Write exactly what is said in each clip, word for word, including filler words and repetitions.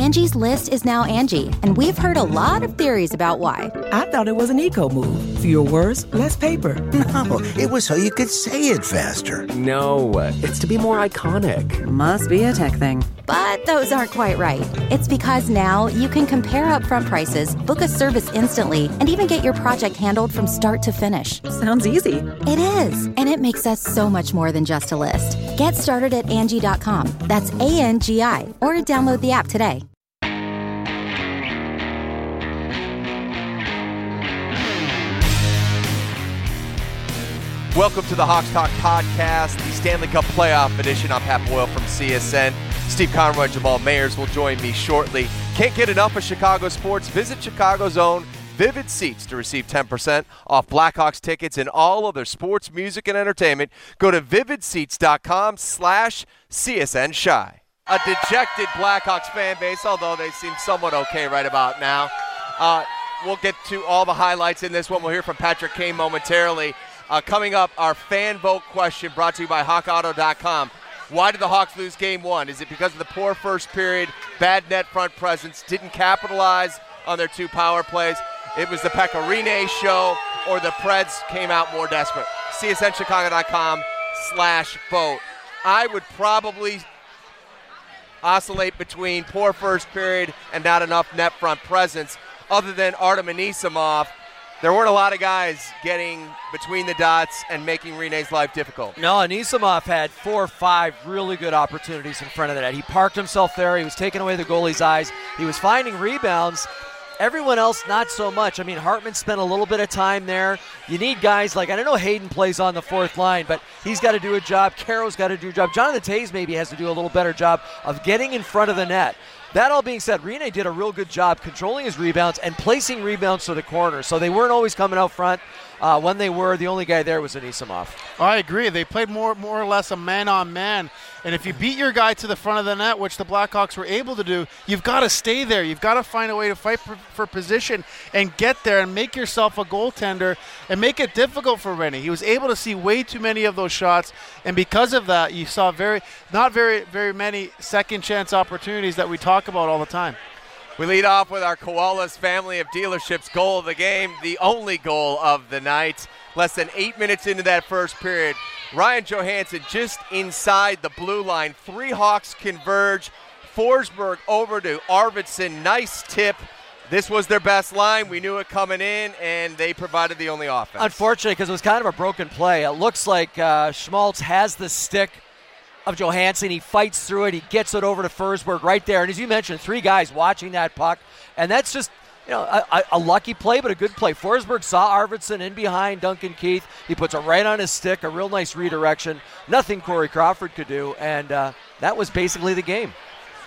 Angie's List is now Angie, and we've heard a lot of theories about why. I thought it was an eco move. Fewer words, less paper. No, it was so you could say it faster. No, it's to be more iconic. Must be a tech thing. But those aren't quite right. It's because now you can compare upfront prices, book a service instantly, and even get your project handled from start to finish. Sounds easy. It is, and it makes us so much more than just a list. Get started at Angie dot com. That's A N G I, or download the app today. Welcome to the Hawks Talk Podcast, the Stanley Cup Playoff Edition. I'm Pat Boyle from C S N. Steve Conroy and Jamal Mayers will join me shortly. Can't get enough of Chicago sports? Visit Chicago's own Vivid Seats to receive ten percent off Blackhawks tickets and all other sports, music, and entertainment. Go to vivid seats dot com slash C S N Shy. A dejected Blackhawks fan base, although they seem somewhat okay right about now. Uh, we'll get to all the highlights in this one. We'll hear from Patrick Kane momentarily. Uh, coming up, our fan vote question brought to you by hawk auto dot com. Why did the Hawks lose game one? Is it because of the poor first period, bad net front presence, didn't capitalize on their two power plays? It was the Pekka Rinne show, or the Preds came out more desperate? C S N Chicago dot com slash vote. I would probably oscillate between poor first period and not enough net front presence. Other than Artem Anisimov, there weren't a lot of guys getting between the dots and making Rinne's life difficult. No, Anisimov had four or five really good opportunities in front of the net. He parked himself there. He was taking away the goalie's eyes. He was finding rebounds. Everyone else, not so much. I mean, Hartman spent a little bit of time there. You need guys like, I don't know Hayden plays on the fourth line, but he's got to do a job. Caro's got to do a job. Jonathan Toews maybe has to do a little better job of getting in front of the net. That all being said, Rinne did a real good job controlling his rebounds and placing rebounds to the corner. So they weren't always coming out front. Uh, when they were, the only guy there was Anisimov. I agree. They played more more or less a man-on-man. And if you beat your guy to the front of the net, which the Blackhawks were able to do, you've got to stay there. You've got to find a way to fight for, for position and get there and make yourself a goaltender and make it difficult for Rinne. He was able to see way too many of those shots, and because of that, you saw very not very, very many second-chance opportunities that we talk about all the time. We lead off with our Koalas family of dealerships goal of the game, the only goal of the night. Less than eight minutes into that first period, Ryan Johansson just inside the blue line. Three Hawks converge. Forsberg over to Arvidsson. Nice tip. This was their best line. We knew it coming in, and they provided the only offense. Unfortunately, because it was kind of a broken play. It looks like uh, Schmaltz has the stick of Johansson. He fights through it. He gets it over to Forsberg right there. And as you mentioned, three guys watching that puck. And that's just, you know, a, a lucky play, but a good play. Forsberg saw Arvidsson in behind Duncan Keith. He puts it right on his stick, a real nice redirection. Nothing Corey Crawford could do, and uh, that was basically the game.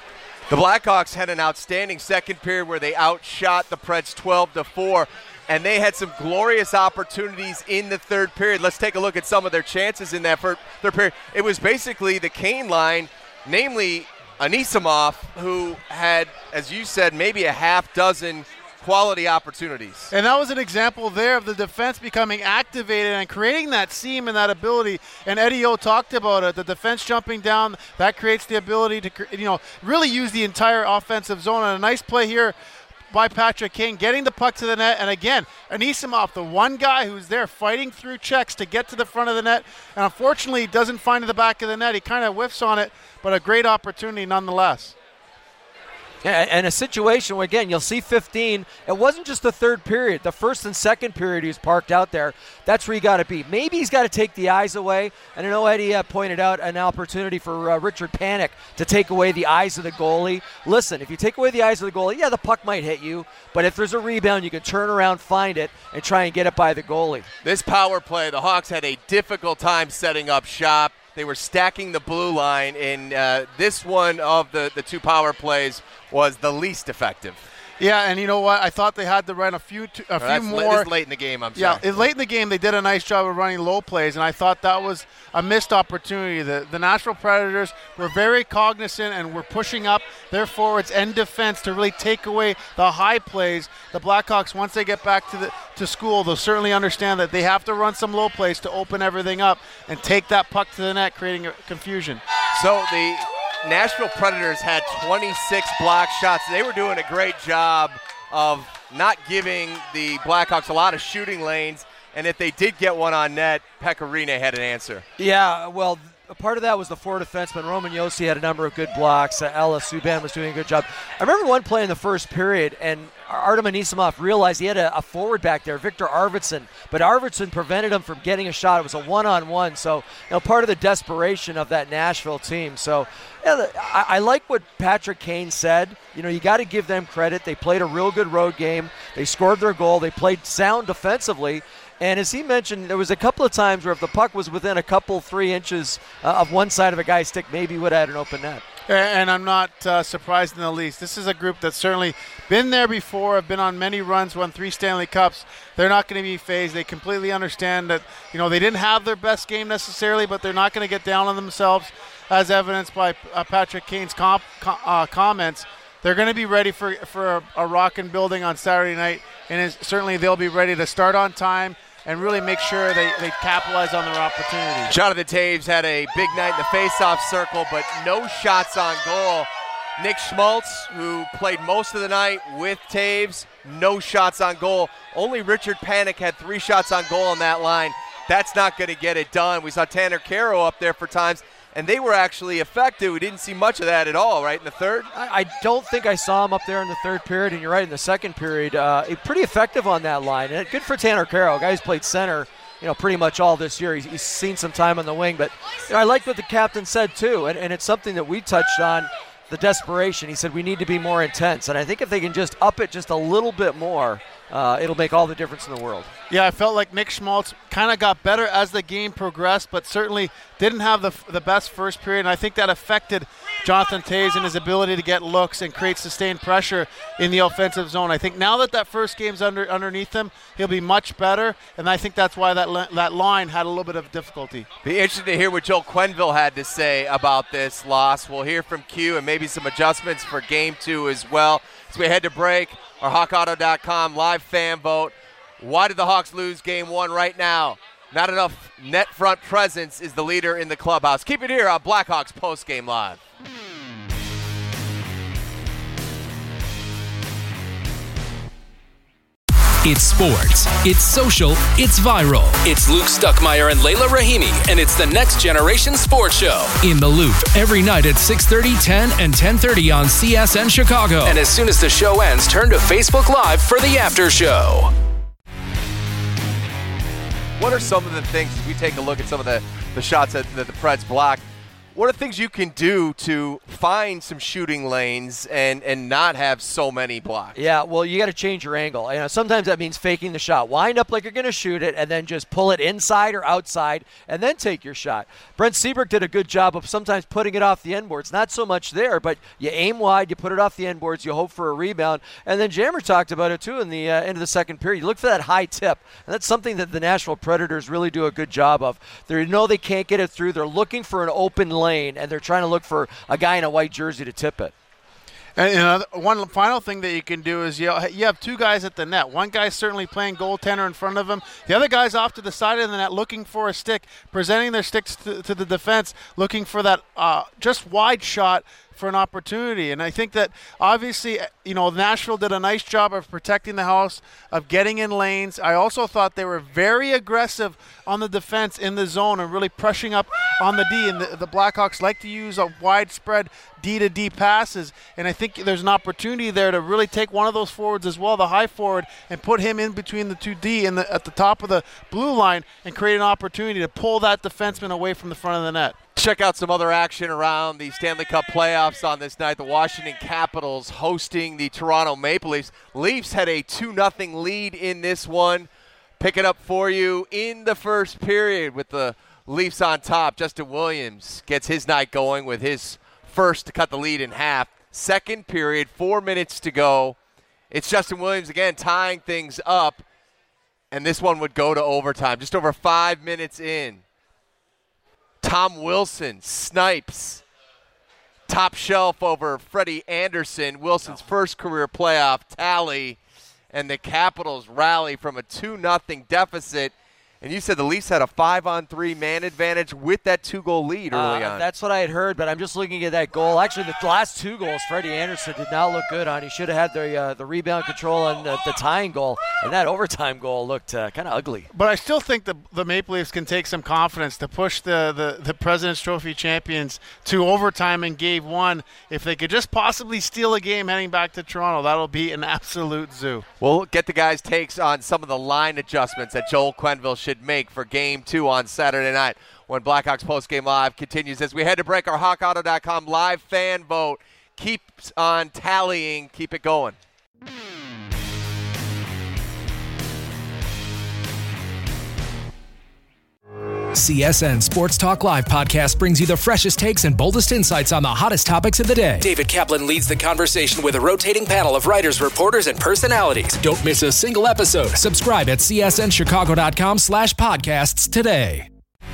The Blackhawks had an outstanding second period where they outshot the Preds twelve to four, and they had some glorious opportunities in the third period. Let's take a look at some of their chances in that third period. It was basically the Kane line, namely Anisimov, who had, as you said, maybe a half dozen quality opportunities. And that was an example there of the defense becoming activated and creating that seam and that ability. And Eddie O talked about it. The defense jumping down, that creates the ability to, you know, really use the entire offensive zone. And a nice play here by Patrick Kane, getting the puck to the net. And again, Anisimov, the one guy who's there fighting through checks to get to the front of the net. And unfortunately, he doesn't find the back of the net. He kind of whiffs on it, but a great opportunity nonetheless. Yeah, and a situation where, again, you'll see fifteen. It wasn't just the third period. The first and second period he was parked out there. That's where you got to be. Maybe he's got to take the eyes away. And I know Eddie uh, pointed out an opportunity for uh, Richard Panik to take away the eyes of the goalie. Listen, if you take away the eyes of the goalie, yeah, the puck might hit you. But if there's a rebound, you can turn around, find it, and try and get it by the goalie. This power play, the Hawks had a difficult time setting up shop. They were stacking the blue line, and uh, this one of the, the two power plays was the least effective. Yeah, and you know what? I thought they had to run a few, t- a oh, few that's more. Late, this is late in the game. I'm sorry. Yeah, late in the game, they did a nice job of running low plays, and I thought that was a missed opportunity. The, the Nashville Predators were very cognizant and were pushing up their forwards and defense to really take away the high plays. The Blackhawks, once they get back to the to school, they'll certainly understand that they have to run some low plays to open everything up and take that puck to the net, creating confusion. So the Nashville Predators had twenty-six block shots. They were doing a great job of not giving the Blackhawks a lot of shooting lanes, and if they did get one on net, Pekka Rinne had an answer. Yeah, well, a part of that was the four defensemen. Roman Josi had a number of good blocks. Uh, Ella Subban was doing a good job. I remember one play in the first period, and Artem Anisimov realized he had a, a forward back there, Victor Arvidsson, but Arvidsson prevented him from getting a shot. It was a one-on-one, so you know, part of the desperation of that Nashville team. So yeah, I, I like what Patrick Kane said. You know, you got to give them credit. They played a real good road game. They scored their goal. They played sound defensively. And as he mentioned, there was a couple of times where if the puck was within a couple, three inches uh, of one side of a guy's stick, maybe he would have had an open net. And I'm not uh, surprised in the least. This is a group that's certainly been there before, have been on many runs, won three Stanley Cups. They're not going to be phased. They completely understand that, you know, they didn't have their best game necessarily, but they're not going to get down on themselves, as evidenced by uh, Patrick Kane's comp, com, uh, comments. They're going to be ready for, for a, a rockin' building on Saturday night, and it's, certainly they'll be ready to start on time and really make sure they, they capitalize on their opportunities. Jonathan Toews had a big night in the faceoff circle, but no shots on goal. Nick Schmaltz, who played most of the night with Toews, no shots on goal. Only Richard Panik had three shots on goal on that line. That's not going to get it done. We saw Tanner Caro up there for times, and they were actually effective. We didn't see much of that at all, right, in the third? I, I don't think I saw him up there in the third period, and you're right, in the second period. Uh, pretty effective on that line. And good for Tanner Caro, a guy who's played center, you know, pretty much all this year. He's, he's seen some time on the wing. But you know, I like what the captain said, too, and, and it's something that we touched on, the desperation. He said we need to be more intense. And I think if they can just up it just a little bit more, uh, it'll make all the difference in the world. Yeah, I felt like Nick Schmaltz kind of got better as the game progressed, but certainly didn't have the the best first period, and I think that affected Jonathan Toews and his ability to get looks and create sustained pressure in the offensive zone. I think now that that first game's under underneath him, he'll be much better, and I think that's why that li- that line had a little bit of difficulty. Be interested to hear what Joel Quenneville had to say about this loss. We'll hear from Q and maybe some adjustments for game two as well. As we head to break, our Hawk Auto dot com live fan vote. Why did the Hawks lose game one right now? Not enough net front presence is the leader in the clubhouse. Keep it here on Blackhawks Post Game Live. It's sports, it's social, it's viral. It's Luke Stuckmeyer and Layla Rahimi, and it's the Next Generation Sports Show. In the Loop, every night at six thirty, ten, and ten thirty on C S N Chicago. And as soon as the show ends, turn to Facebook Live for the after show. What are some of the things, as we take a look at some of the, the shots that, that the Preds blocked, what are things you can do to find some shooting lanes and, and not have so many blocks? Yeah, well, you got to change your angle. You know, sometimes that means faking the shot. Wind up like you're going to shoot it and then just pull it inside or outside and then take your shot. Brent Seabrook did a good job of sometimes putting it off the end boards. Not so much there, but you aim wide, you put it off the end boards, you hope for a rebound. And then Jammer talked about it, too, in the uh, end of the second period. You look for that high tip, and that's something that the Nashville Predators really do a good job of. They know they can't get it through. They're looking for an open lane. Lane, and they're trying to look for a guy in a white jersey to tip it. And you know, one final thing that you can do is you you have two guys at the net. One guy's certainly playing goaltender in front of him. The other guy's off to the side of the net looking for a stick, presenting their sticks to, to the defense, looking for that uh, just wide shot for an opportunity. And I think that obviously, you know, Nashville did a nice job of protecting the house, of getting in lanes. I also thought they were very aggressive on the defense in the zone and really pushing up on the D. And the, the Blackhawks like to use a widespread D to D passes. And I think there's an opportunity there to really take one of those forwards as well, the high forward, and put him in between the two D and at the top of the blue line and create an opportunity to pull that defenseman away from the front of the net. Check out some other action around the Stanley Cup playoffs on this night. The Washington Capitals hosting the Toronto Maple Leafs. Leafs had a two nothing lead in this one. Pick it up for you in the first period with the Leafs on top. Justin Williams gets his night going with his first to cut the lead in half. Second period, four minutes to go. It's Justin Williams again tying things up, and this one would go to overtime. Just over five minutes in. Tom Wilson snipes top shelf over Freddie Anderson, Wilson's first career playoff tally, and the Capitals rally from a two nothing deficit. And you said the Leafs had a five-on-three man advantage with that two-goal lead early uh, on. That's what I had heard, but I'm just looking at that goal. Actually, the last two goals, Freddie Anderson did not look good on. He should have had the uh, the rebound control and the, the tying goal, and that overtime goal looked uh, kind of ugly. But I still think the the Maple Leafs can take some confidence to push the, the, the President's Trophy champions to overtime in Game one. If they could just possibly steal a game heading back to Toronto, that'll be an absolute zoo. We'll get the guys' takes on some of the line adjustments that Joel Quenneville should make for Game two on Saturday night when Blackhawks Postgame Live continues as we head to break. Our Hawk Auto dot com live fan vote keeps on tallying. Keep it going. C S N Sports Talk Live podcast brings you the freshest takes and boldest insights on the hottest topics of the day. David Kaplan leads the conversation with a rotating panel of writers, reporters, and personalities. Don't miss a single episode. Subscribe at C S N Chicago dot com slash podcasts today.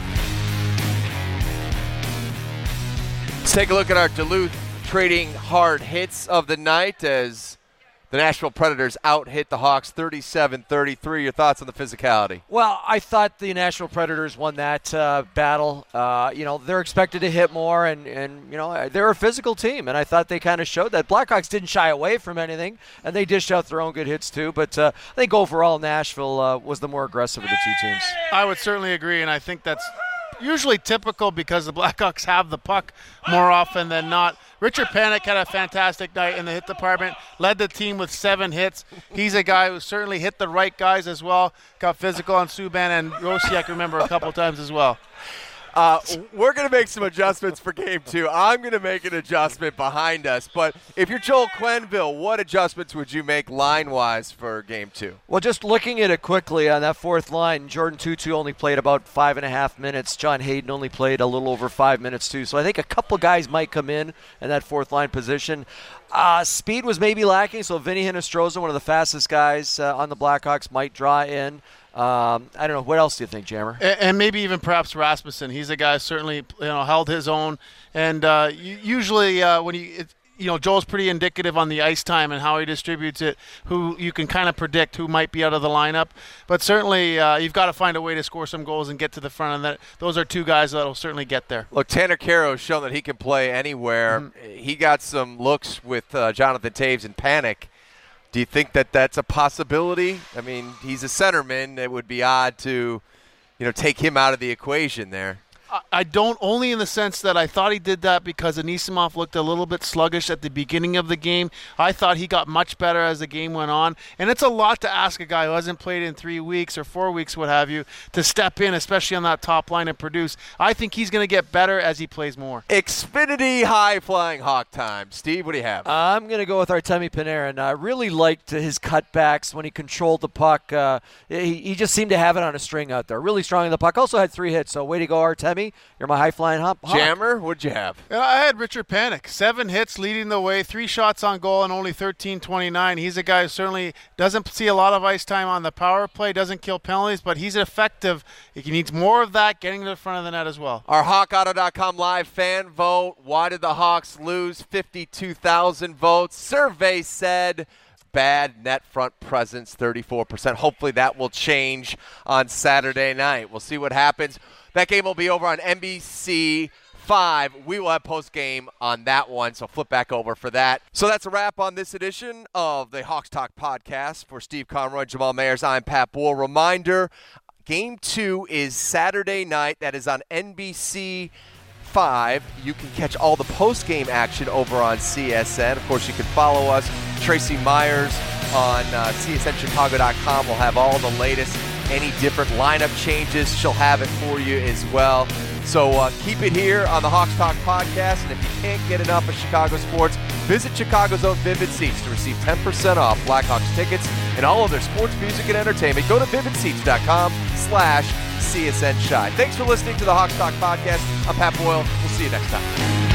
Let's take a look at our Duluth trading hard hits of the night as the Nashville Predators out-hit the Hawks thirty-seven thirty-three. Your thoughts on the physicality? Well, I thought the Nashville Predators won that uh, battle. Uh, you know, they're expected to hit more, and, and, you know, they're a physical team, and I thought they kind of showed that. Blackhawks didn't shy away from anything, and they dished out their own good hits too, but uh, I think overall Nashville uh, was the more aggressive of the two teams. I would certainly agree, and I think that's usually typical because the Blackhawks have the puck more often than not. Richard Panik had a fantastic night in the hit department, led the team with seven hits. He's a guy who certainly hit the right guys as well, got physical on Subban and Rosiak, remember, a couple times as well. Uh, we're going to make some adjustments for Game two. I'm going to make an adjustment behind us. But if you're Joel Quenneville, what adjustments would you make line-wise for Game two? Well, just looking at it quickly on that fourth line, Jordan Tutu only played about five and a half minutes. John Hayden only played a little over five minutes too. So I think a couple guys might come in in that fourth line position. Uh, speed was maybe lacking, so Vinny Hinostroza, one of the fastest guys uh, on the Blackhawks, might draw in. Um, I don't know. What else do you think, Jammer? And, and maybe even perhaps Rasmussen. He's a guy who certainly you know held his own. And uh, usually uh, when you it, you know Joel's pretty indicative on the ice time and how he distributes it. Who you can kind of predict who might be out of the lineup. But certainly uh, you've got to find a way to score some goals and get to the front. And that those are two guys that will certainly get there. Look, Tanner Kero has shown that he can play anywhere. Mm-hmm. He got some looks with uh, Jonathan Toews and Panik. Do you think that that's a possibility? I mean, he's a centerman. It would be odd to, you know, take him out of the equation there. I don't, only in the sense that I thought he did that because Anisimov looked a little bit sluggish at the beginning of the game. I thought he got much better as the game went on. And it's a lot to ask a guy who hasn't played in three weeks or four weeks, what have you, to step in, especially on that top line and produce. I think he's going to get better as he plays more. Xfinity high-flying Hawk time. Steve, what do you have? Uh, I'm going to go with Artemi Panarin. I really liked his cutbacks when he controlled the puck. Uh, he, he just seemed to have it on a string out there. Really strong in the puck. Also had three hits, so way to go, Artemi. You're my high-flying hop. Jammer, what'd you have? I had Richard Panik. Seven hits leading the way, three shots on goal, and only thirteen twenty-nine. He's a guy who certainly doesn't see a lot of ice time on the power play, doesn't kill penalties, but he's effective. He needs more of that, getting to the front of the net as well. Our Hawk Auto dot com live fan vote. Why did the Hawks lose? fifty-two thousand votes. Survey said bad net front presence, thirty-four percent. Hopefully that will change on Saturday night. We'll see what happens. That game will be over on N B C five. We will have post-game on that one, so flip back over for that. So that's a wrap on this edition of the Hawks Talk podcast. For Steve Conroy, Jamal Mayers, I'm Pat Boyle. Reminder, Game two is Saturday night. That is on N B C five. You can catch all the post-game action over on C S N. Of course, you can follow us, Tracy Myers, on uh, C S N Chicago dot com. We'll have all the latest, any different lineup changes. She'll have it for you as well. So uh, keep it here on the Hawks Talk podcast. And if you can't get enough of Chicago sports, visit Chicago's own Vivid Seats to receive ten percent off Blackhawks tickets and all of their sports, music, and entertainment. Go to vivid seats dot com slash C S N Shine. Thanks for listening to the Hawks Talk podcast. I'm Pat Boyle. We'll see you next time.